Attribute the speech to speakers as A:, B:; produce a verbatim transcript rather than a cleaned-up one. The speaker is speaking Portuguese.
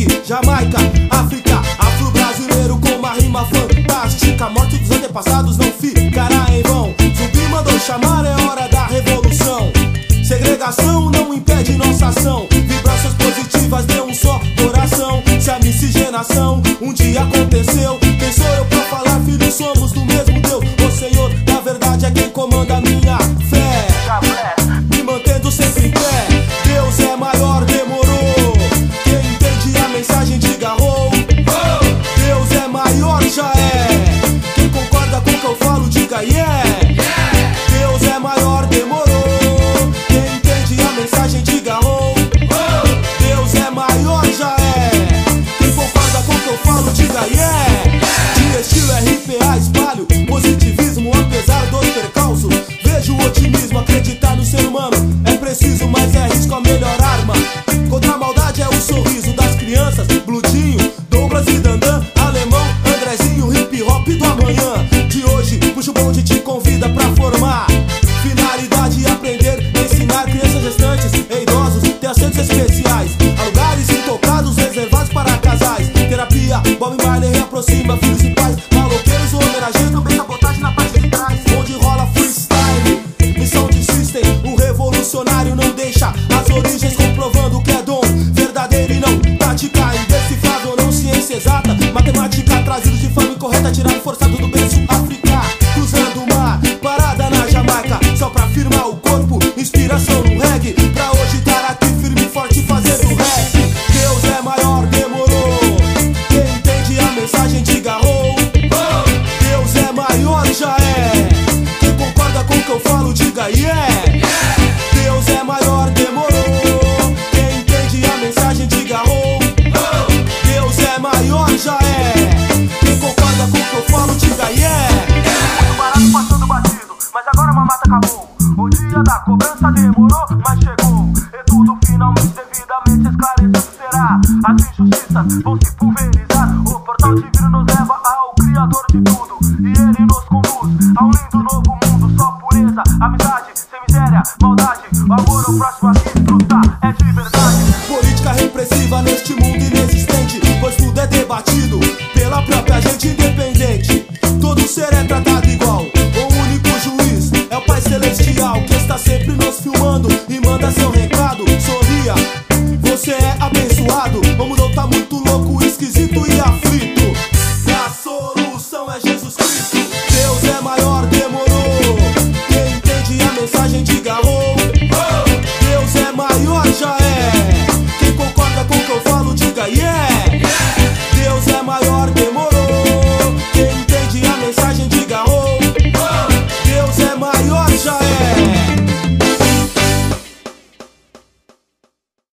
A: reggae, Jamaica, África, afro-brasileiro com uma rima fantástica. Morte dos antepassados não ficará em vão. Zumbi mandou chamar, é hora da revolução. Segregação não impede nossa ação. Vibrações positivas de um só coração. Se a miscigenação um dia aconteceu, quem sou eu pra falar, filho, somos do mesmo Deus. O Senhor, na verdade, é quem comanda a minha fé, me mantendo sempre em pé. Deus é maior, demorou. Quem entende a mensagem diga oh. Deus é maior, já é. Quem concorda com o que eu falo diga yeah. Deus é maior, demorou. Quem entende a mensagem diga oh. Deus é maior, já é. Quem concorda com o que eu falo diga yeah. De estilo R P A espalho positivismo apesar dos percalços. Vejo o otimismo, acreditar no ser humano é preciso, mas é risco a melhor arma contra a maldade é o sorriso das crianças. Bludinho, Douglas e Dandan, Alemão, Andrezinho, hip hop do amanhã. De hoje, puxa o bonde te convida pra formar. Finalidade aprender, ensinar crianças gestantes e idosos ter assentos especiais, a lugares intocados reservados para casais. Terapia, Bob Marley reaproxima filhos e pais. Maloqueiros ou homenageiam também sabotagem na parte de trás, onde rola freestyle. Missão de system, o revolucionário não deixa as origens, comprovando que é dom verdadeiro e não tática. Indecifrável, não ciência exata, matemática trazido de forma incorreta, tirado forçado do berço África. Cruzando o mar, parada na Jamaica, só pra firmar o corpo, inspiração no reggae. Pra hoje estar aqui firme e forte fazendo rap. Deus é maior, demorou. Quem entende a mensagem diga oh. Deus é maior, já é. Quem concorda com o que eu falo diga yeah. Deus é maior, demorou. Quem entende a mensagem diga oh. Deus é maior, já é. Quem concorda com o que eu falo diga yeah.
B: Muito barato passando batido, mas agora a mamata acabou. O dia da cobrança demorou, mas chegou. E tudo finalmente devidamente esclarecido será. As injustiças vão se pulverizar. O portal divino nos leva ao Criador de tudo, e ele nos conduz ao lindo novo mundo. Só pureza, amizade, sem miséria, maldade. O amor ao próximo a desfrutar é de verdade.
A: Política repressiva neste mundo inexistente, pois tudo é debatido pela própria gente independente. Todo ser é tratado igual. O único juiz é o Pai Celestial, que está sempre nos filmando e